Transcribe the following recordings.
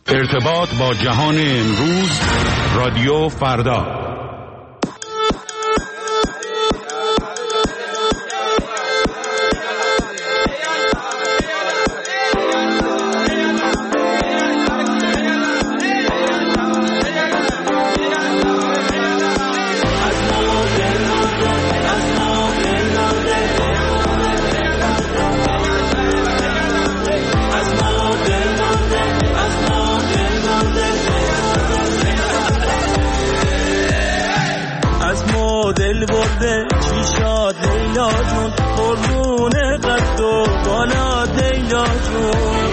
ارتباط با جهان امروز، رادیو فردا. دل برده چی شاد لیلا جون، قربون قد و بالا لیلا جون.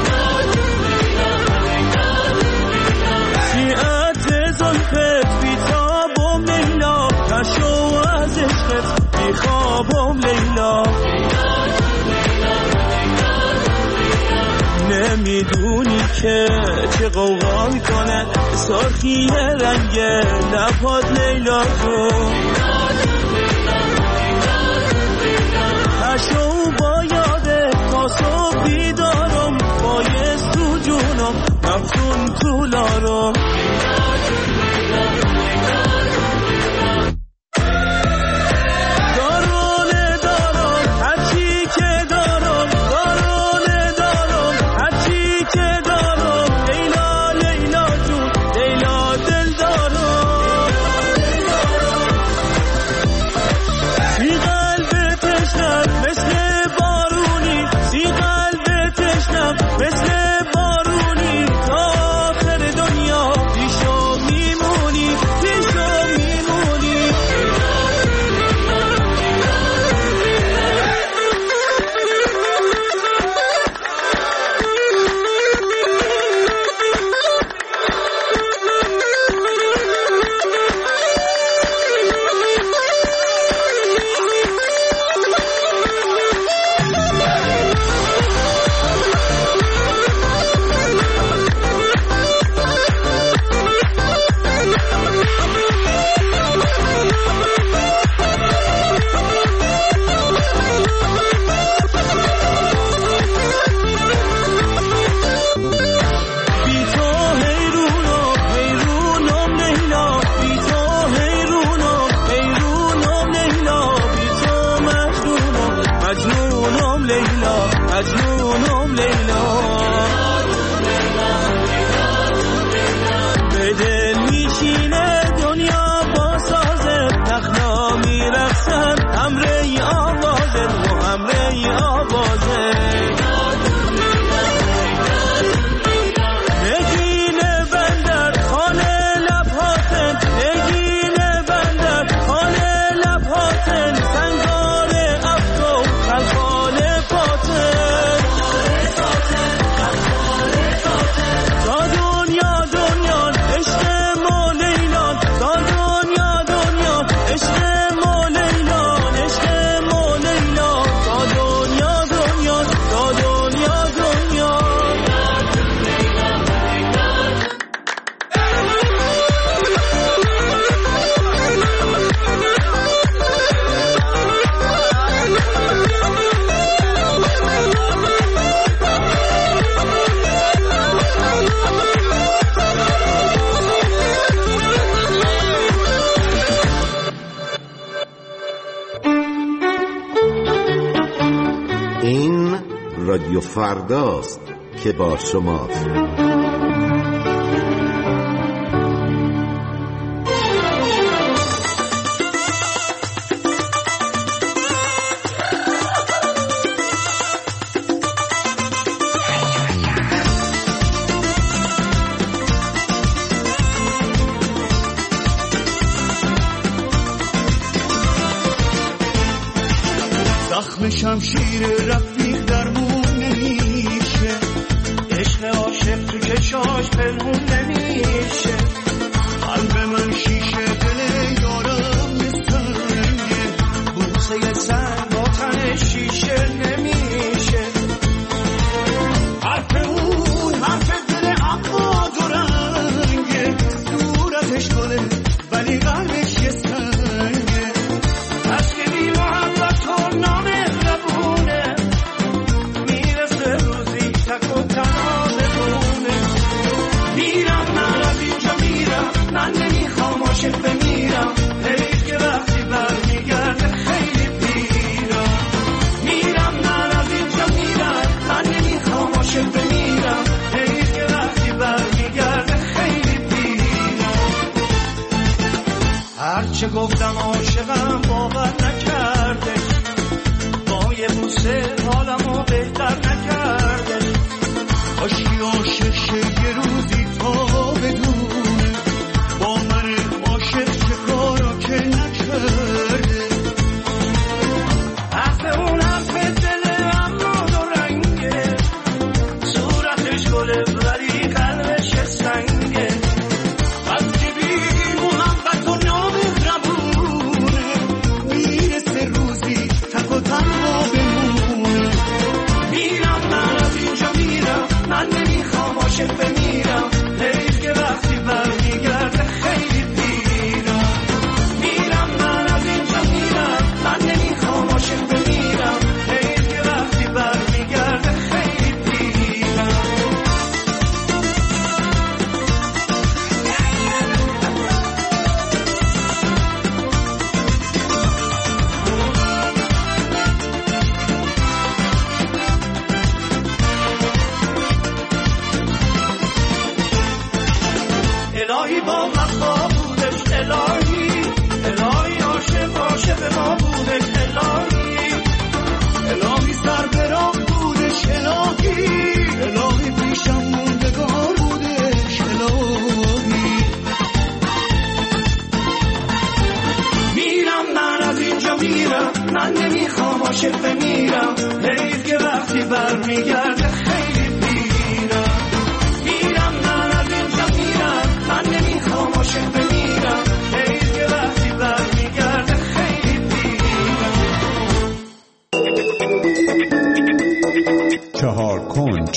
شیعت زلفت بیتابم لیلا، تشو از عشقت بیخوابم لیلا. نمیدونی که چه غوغا میکنه سرخی رنگ لبات لیلا جون. تشو با یاده تا صبح بیدارم، بایست تو جونم مفتون طولارم. رادیو فرداست که با شماست. زخم شمشیر رفیق درمون نمیشه، عشق عاشق تو چشاش پنهون نمیشه. قلب من شیشه، دل یارم مستنگه، بوسه سنگ با تن شیشه نمیشه. حرف اون حرف دل اقا دو رنگه، دور ازش کنه ولی قلبش یه سنگه. عشق بی محبت و نام لبونه، هرچه گفتم عاشقم باور نکرده، با یه بوسه حالمو بهتر نکرده. کاشکی عاشق شه یه روزی تا بدونه با من عاشق چه کارا که نکرده. حرف اون حرف دل اما دو رنگه، صورتش گله ولی قلبش سنگه. وقتی بی محبت و نامهربونه میرسه روزی تک و تنها بمونه. میرم من از اینجا میرم، من نمیخوام عاشق بمیرم، حیف که وقتی برمیگرده خیلی پیرم. میرم من از اینجا میرم، من نمیخوام عاشق بمیرم، حیف که وقتی برمیگرده خیلی پیرم. الهی با وفا بودش، الهی الهی عاشق ما بودش، الهی الهی سر به راه بودش، الهی الهی پیشم موندگار بودش، الهی. میرم من از اینجا میرم، من نمیخوام عاشق بمیرم، حیف که وقتی برمیگرده خیلی پیرم. میرم من از اینجا میرم، من نمیخوام عاشق بمیرم، حیف که وقتی برمیگرده خیلی پیرم. چهار کنج.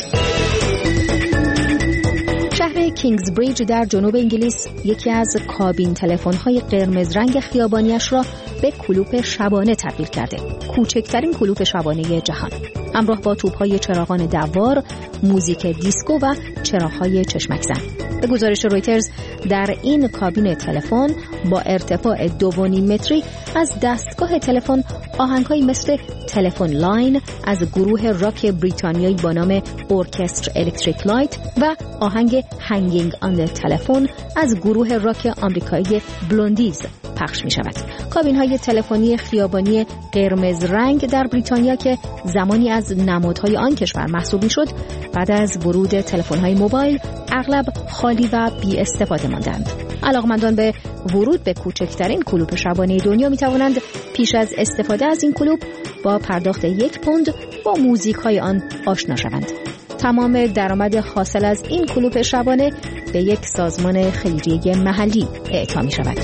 شهر کینگزبریج در جنوب انگلیس یکی از کابین تلفن‌های قرمز رنگ خیابانیش را به کلوپ شبانه تبدیل کرده. کوچکترین کلوپ شبانه جهان. همراه با توپ‌های چراغان دوار، موزیک دیسکو و چراغ‌های چشمک زن. به گزارش رویترز در این کابین تلفن با ارتفاع 2.5 متری از دستگاه تلفن آهنگ‌هایی مثل تلفن لاین از گروه راک بریتانیایی با نام ارکستر الکتریک لایت و آهنگ هنگینگ آن د تلفن از گروه راک آمریکایی بلوندیز پخش می شود. کابین های تلفنی خیابانی قرمز رنگ در بریتانیا که زمانی از نمادهای آن کشور محسوب می شد، بعد از ورود تلفن های موبایل اغلب خالی و بی استفاده ماندند. علاقمندان به ورود به کوچکترین کلوپ شبانه دنیا می توانند پیش از استفاده از این کلوپ با پرداخت 1 پوند با موزیک های آن آشنا شوند. تمام درآمد حاصل از این کلوپ شبانه به یک سازمان خیریه محلی اعطا می شود.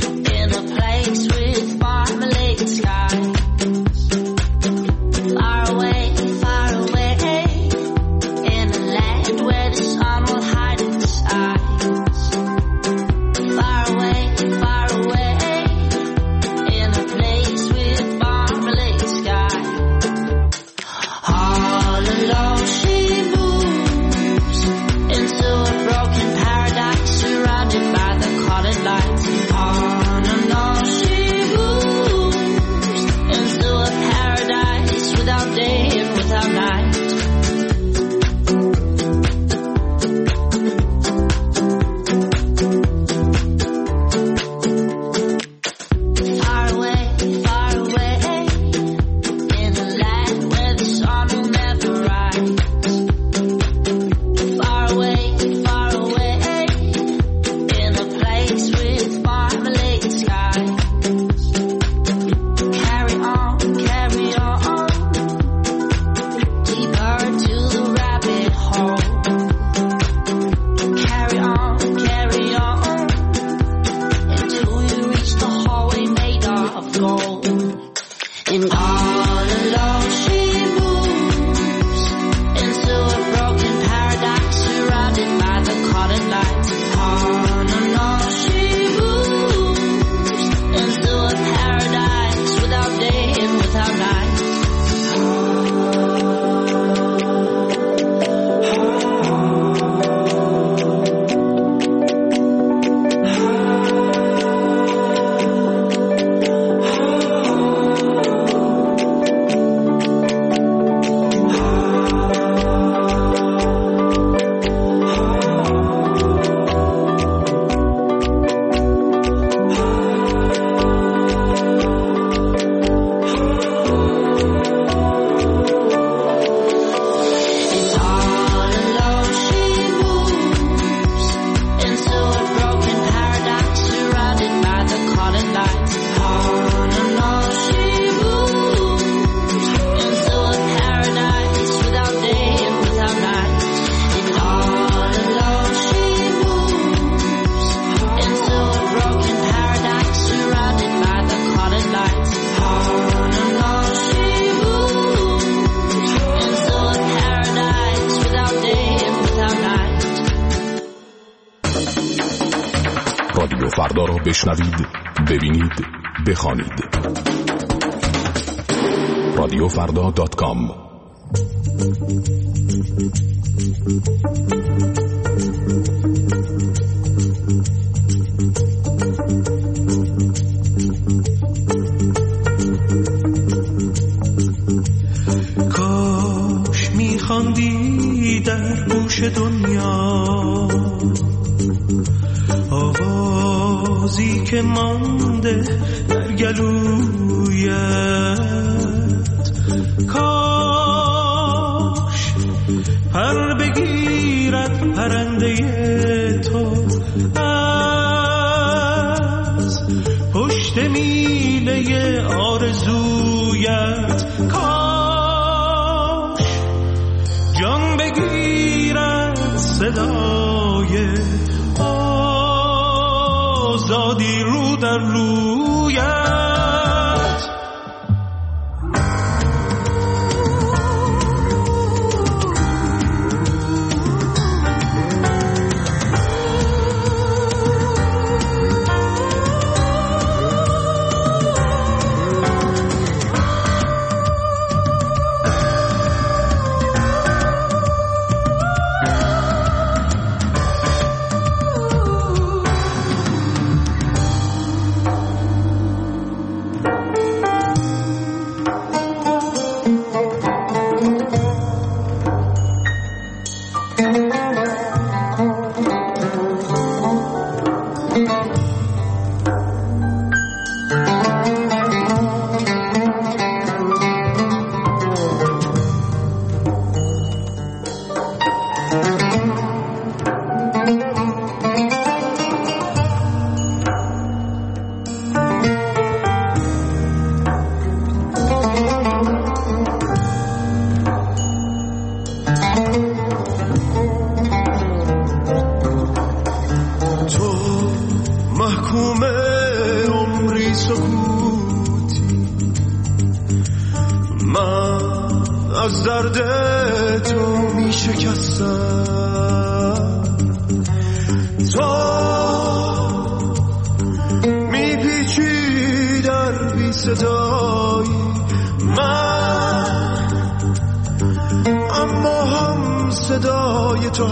Far بشنوید، ببینید، بخوانید. radiofrda.com. کاش میخواندی در گوش دنیا آوازی که مانده در گلویت، کاش پر بگیرد پرنده تو از پشت میله آرزویت، کاش جان بگیرد صدای آزادی رو در رویت. از درد تو می شکستم، تو می پیچی در بی صدایی من، اما هم صدای تو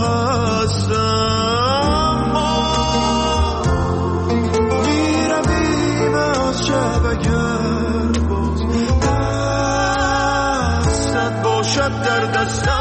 هستم. ما می رویم از شبگر باز، دستت باشد در دستم.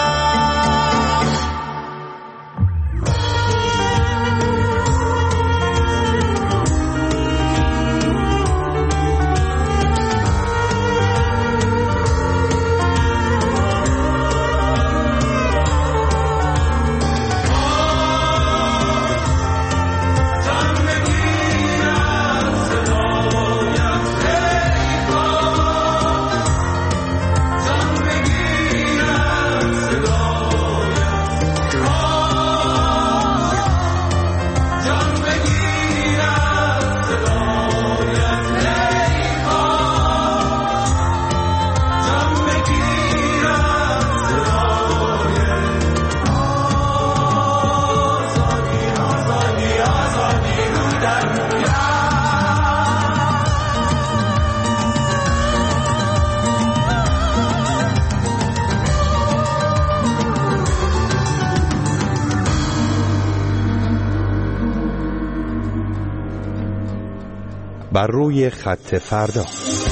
بر روی خط فردا.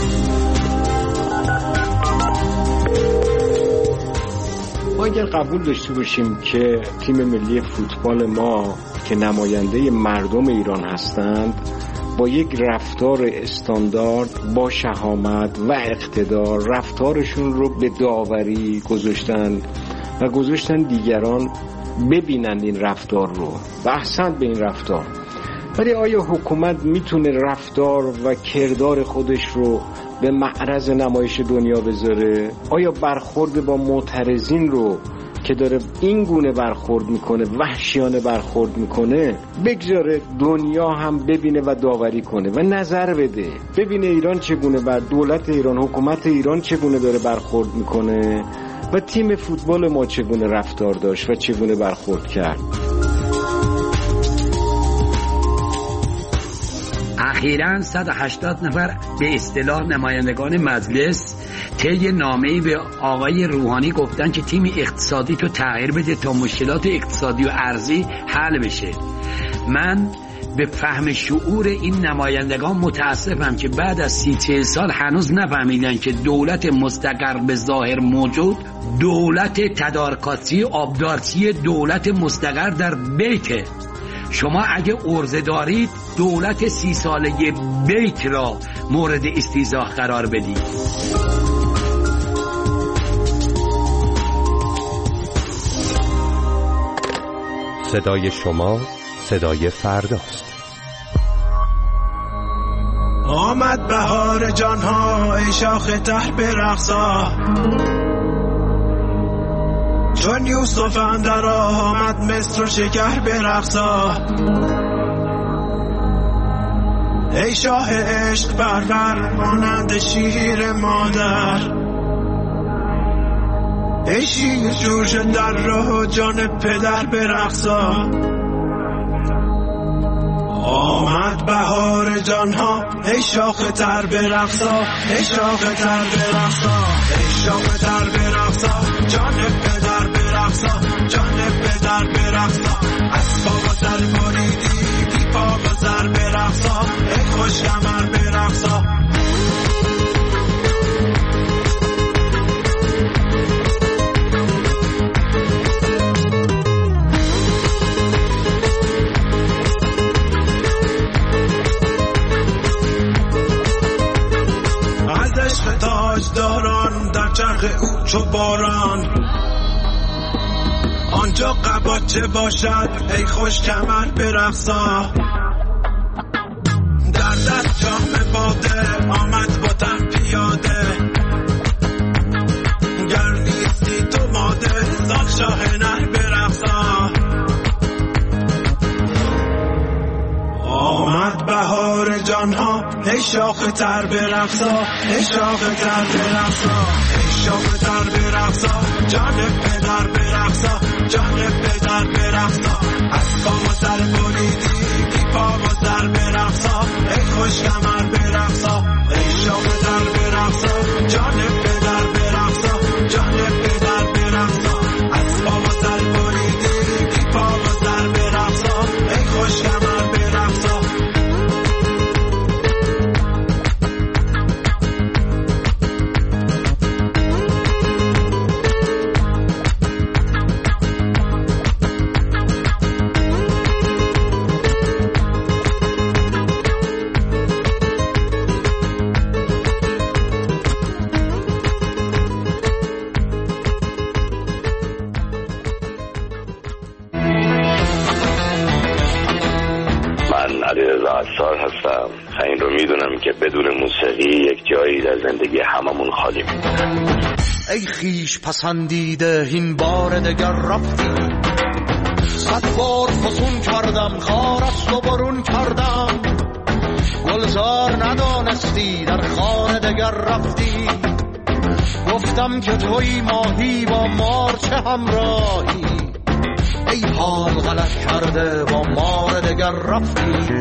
ما اگر قبول داشته باشیم که تیم ملی فوتبال ما که نماینده مردم ایران هستند با یک رفتار استاندارد، با شهامت و اقتدار رفتارشون رو به داوری گذاشتن دیگران ببینن این رفتار رو و احسن به این رفتار. ولی آیا حکومت میتونه رفتار و کردار خودش رو به معرض نمایش دنیا بذاره؟ آیا برخورد با معترضین رو که داره این گونه برخورد میکنه، وحشیانه برخورد میکنه، بگذاره دنیا هم ببینه و داوری کنه و نظر بده، ببینه ایران چگونه، بر دولت ایران، حکومت ایران چگونه داره برخورد میکنه و تیم فوتبال ما چگونه رفتار داشت و چگونه برخورد کرد. اخیراً 180 نفر به اصطلاح نمایندگان مجلس طی نامه‌ای به آقای روحانی گفتن که تیم اقتصادی تو تغییر بده تا مشکلات اقتصادی و ارزی حل بشه. من به فهم شعور این نمایندگان متاسفم که بعد از 30-40 سال هنوز نفهمیدن که دولت مستقر به ظاهر موجود دولت تدارکاتی آبدارچی دولت مستقر در بیته. شما اگه عرضه دارید دولت 30 ساله بیت را مورد استیضاح قرار بدید. صدای شما صدای فرداست. آمد بهار جانها ای شاخ تر برقصا، چون یوسف اندر آمد مصر و شکر برقصا. ای شاه عشق پرور مانند شیر مادر، ای شیر جوش در راه جان پدر برقصا. آمد بهار جانها ای شاخ تر برقصا، ای شاخ تر برقصا، ای شاخ تر برقصا، جان پدر برقصا، جان پدر برقصا. از پا و سر بریدی بی پا و سر برقصا، ای خوش کمر برقصا. تاجداران در چرخ او چو باران، آنجا قباچه باشد ای خوش کمر برقصا. در دست جام باده آمد با تن پیاده، گر نیستی تو ماده زال شاه نر برقصا. آمد بهار جانها ای شاخ تر برقصا، ای شاخ تر برقصا، ای شاخ تر برقصا، جان پدر برقصا، جان پدر برقصا. از پا و سر بریدی بی پا و سر برقصا، ای خوش کمر برقصا. ای شاخ تر برقصا، جان پدر برقصا، جان پدر برقصا. از پا و سر بریدی بی پا و سر برقصا، ای خوش کمر برقصا. هستم. این رو میدونم که بدون موسیقی یک جایی در زندگی هممون خالی میمونه. ای خیش پسندیده این بار دگر رفتی، 100 بار فسون کردم خار است و برون کردم، گلزار ندانستی در خانه دگر رفتی. گفتم که توی ماهی با مار چه همراهی، ای حال غلط کرده با مار دگر رفتی.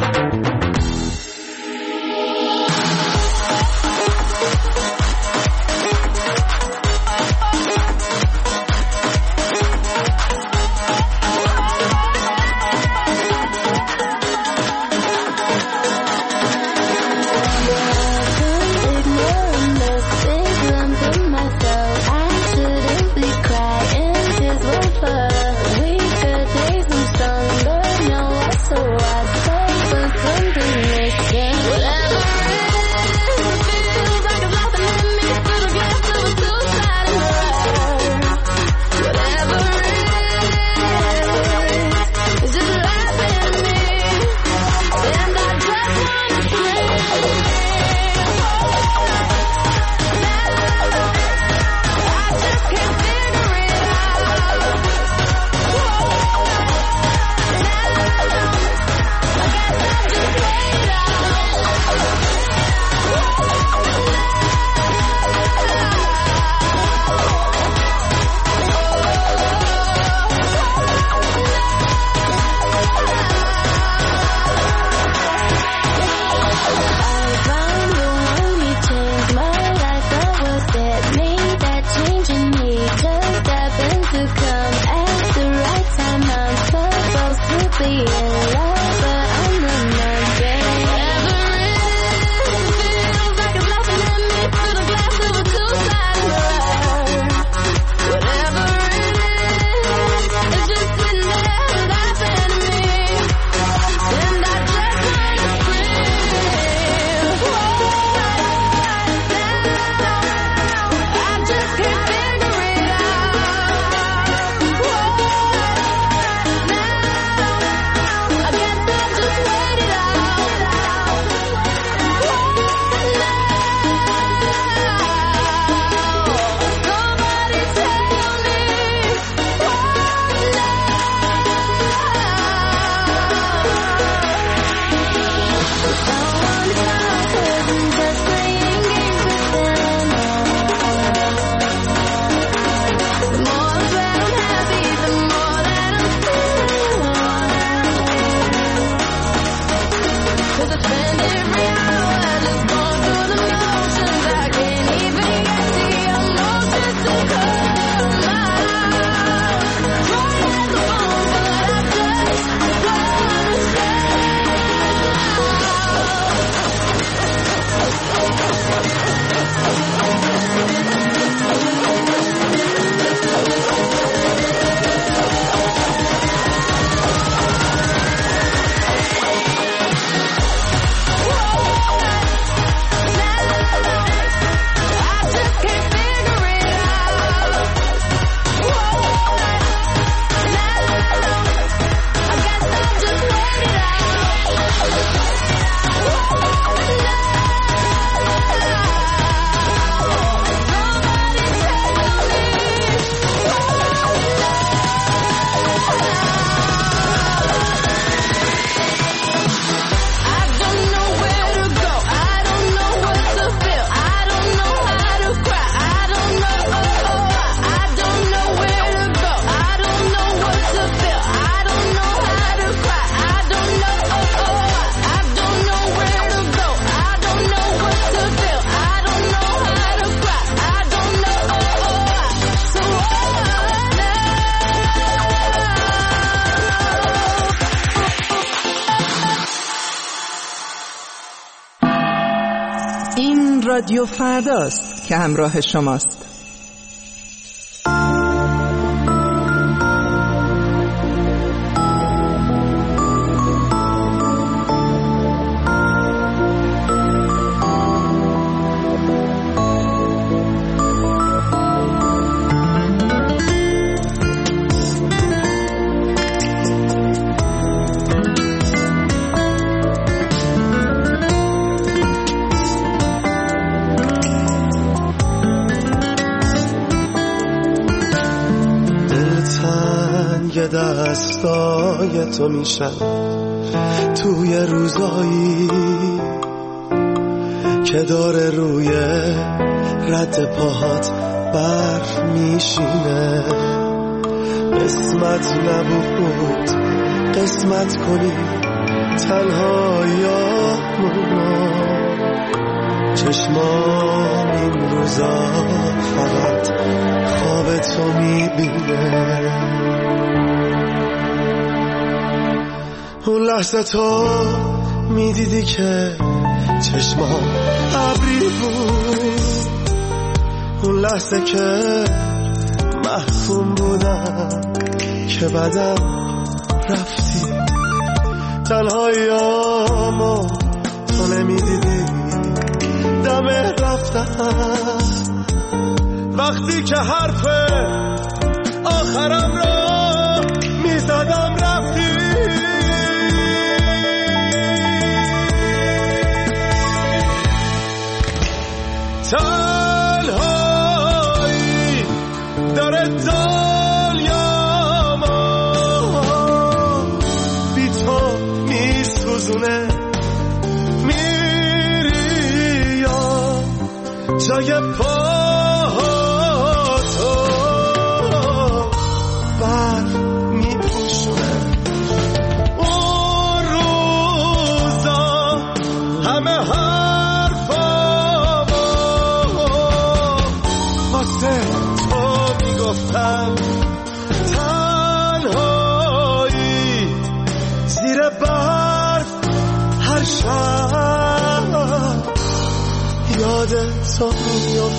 We could take some sun, but no, so I take some این رادیو فرداست که همراه شماست. دستای تو میشن توی روزایی که داره روی رد پاهات برف میشینه. قسمت نبود قسمت کنی تنهاییامونو، چشمام این روزا فقط خواب تو میبینه. اون لحظه تو میدیدی که چشمام ابری بود، اون لحظه که محکوم بودم که بعدم رفتی. تنهاییامو تو نمیدیدی دم رفتم، وقتی که حرف آخرم را میزدم رفتی. تنهایی داره دنیامو بی تو میسوزونه. میری یا جای پاهاتو برف میپوشونه. اون روزا همه گفتم تنهایی زیر برف هر شب یاد تو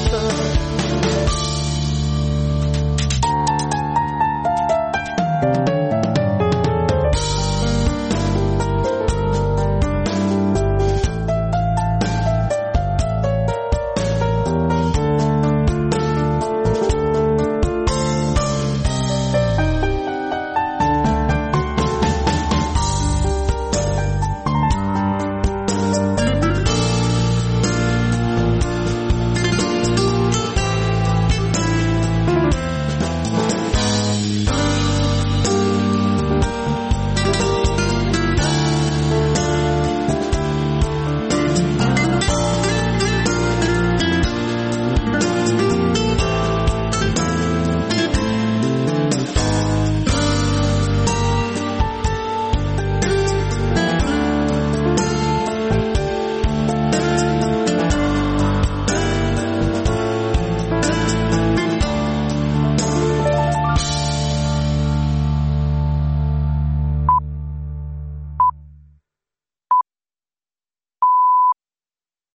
میافتم.